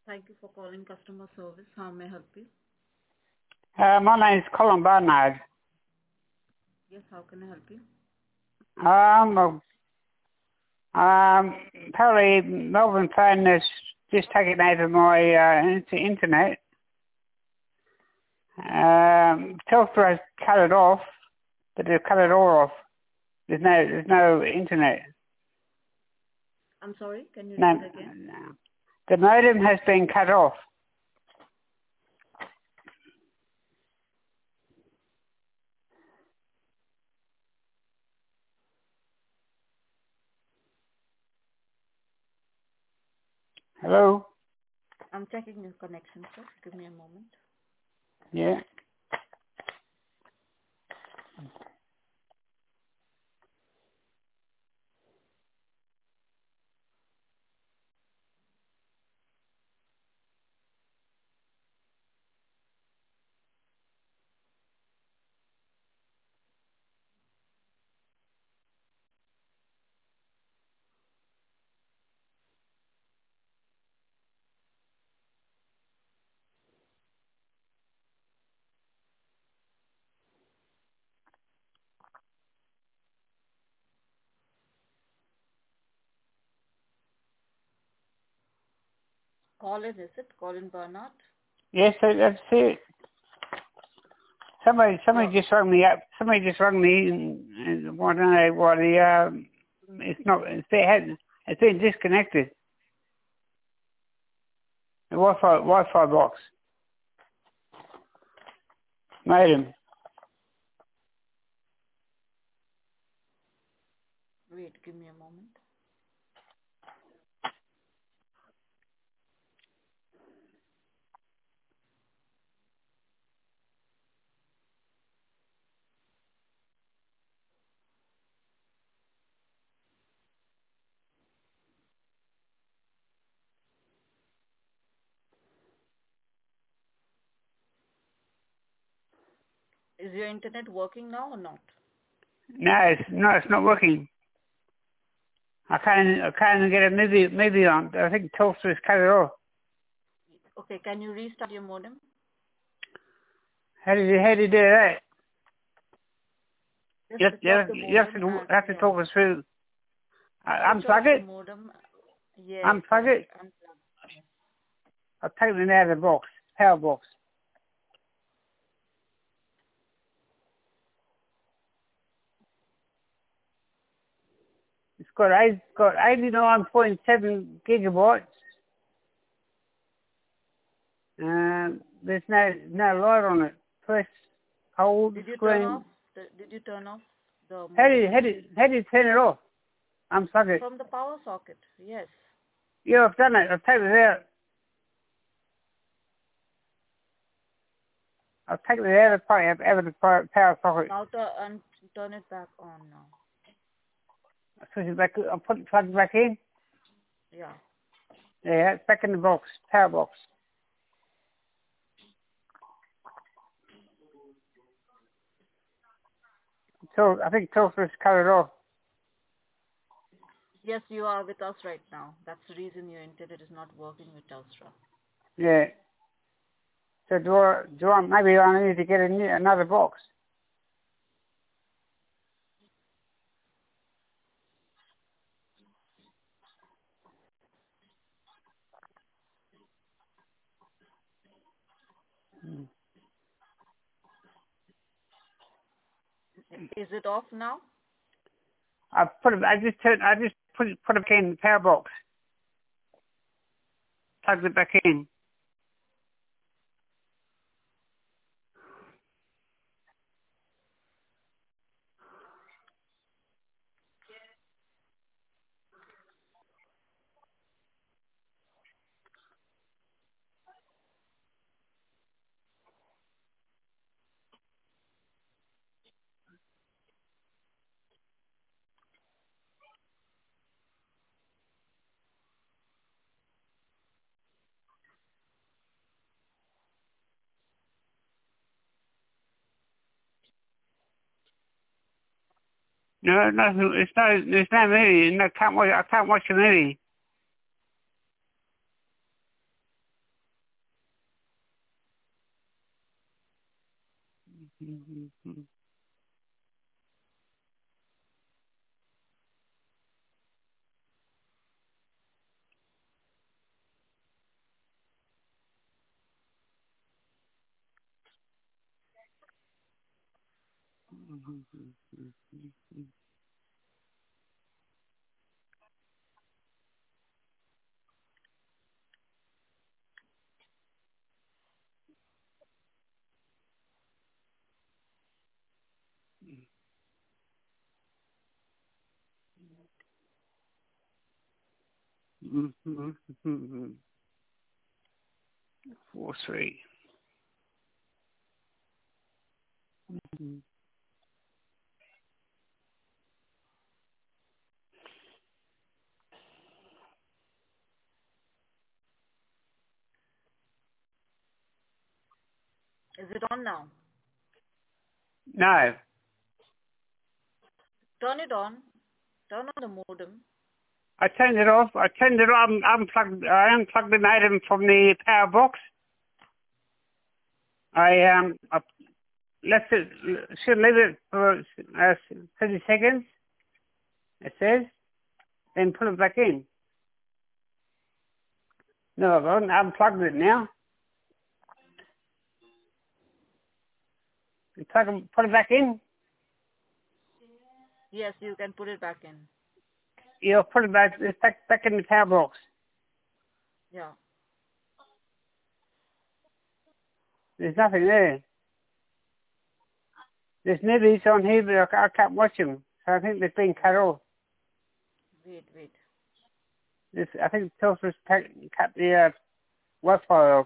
Thank you for calling customer service. How may I help you? My name's Colin Barnard. Yes, how can I help you? Apparently Melbourne phone has just taken over my internet. Telstra has cut it off, but they've cut it all off. There's no internet. I'm sorry, can you No, repeat again? no. The modem has been cut off. Hello? I'm checking your connection, sir. Give me a moment. Yeah. Colin, is it? Colin Bernard? Yes, that's it. Somebody Your, just rang me up. Somebody just rang me and want to know why it's been disconnected. The Wi-Fi box. Modem. wait, give me a moment. Is your internet working now or not? No, it's not working. I can't get a movie on. I think Telstra has cut it off. Okay, can you restart your modem? How do you do that? Just You switch off the modem and have to yeah, talk us through. switch off Unplug the it. modem. Yes, Unplug correct. it. Unplug. Yes. I'll take it out of the box. Power box. It's got 89.7 gigabytes. There's no light on it. Press, hold, Did you turn off? screen. Did you turn off the How do modem? you turn it off? Unplug it. From the power socket. Yes. Yeah, I've done it. I've taken it out. I've taken it out of the power socket. Now turn it back on now. I switch it back. I plug it back in. Yeah. Yeah, it's back in the box. Power box. So I think Telstra's cut it off. Yes, you are with us right now. That's the reason your internet is not working with Telstra. Yeah. So maybe I need to get another box. Is it off now? I just put it in the power box. Plugged it back in. No, nothing. There's no movie. No, I can't watch a movie. Four, three. Is it on now? No, Turn it on. Turn on the modem. I turned it off. I turned it on. I unplugged the modem from the power box. I left it. Should leave it for 30 seconds. It says. Then put it back in. No, I haven't unplugged it now. Put it back in. Yes, you can put it back in. You'll put it back. It's back in the power box. Yeah. There's nothing there. There's nibbies on here, but I can't watch them. So I think they've been cut off. Wait. I think Telstra's cut the Wi-Fi off.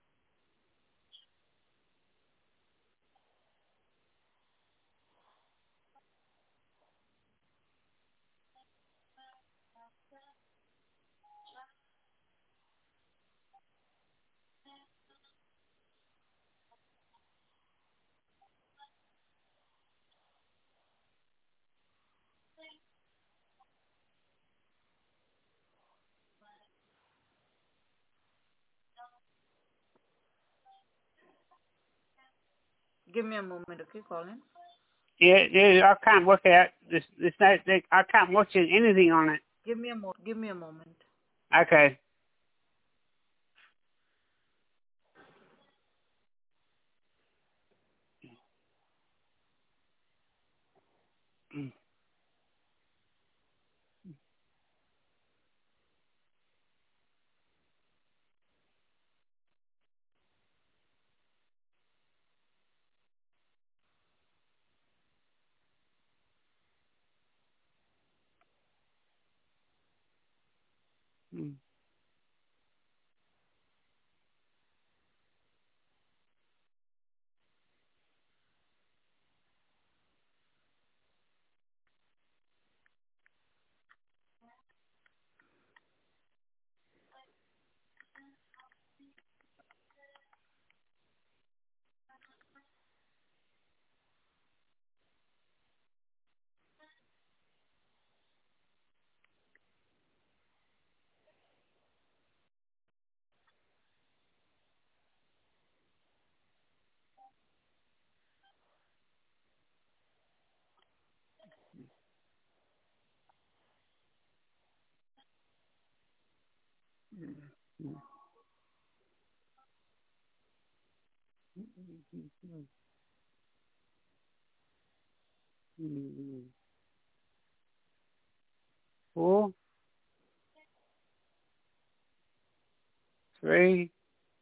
Give me a moment, okay, Colin? Yeah, I can't work out. I can't watch anything on it. Give me a moment. Okay. Four, three.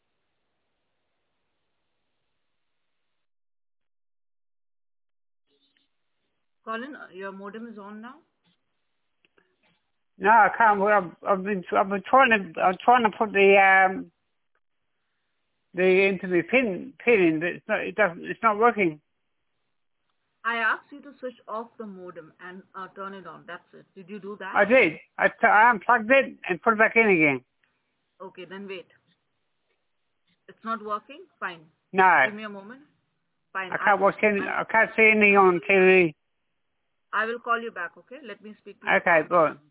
Colin, your modem is on now? No, I can't. I've been trying to. I'm trying to put the into the pin in, but it's not. It doesn't. It's not working. I asked you to switch off the modem and turn it on. That's it. Did you do that? I did. I unplugged it and put it back in again. Okay, then wait. It's not working? Fine. No, Give me a moment. Fine. I can't watch any. I can't see anything on TV. I will call you back, okay? Let me speak to Okay, bye.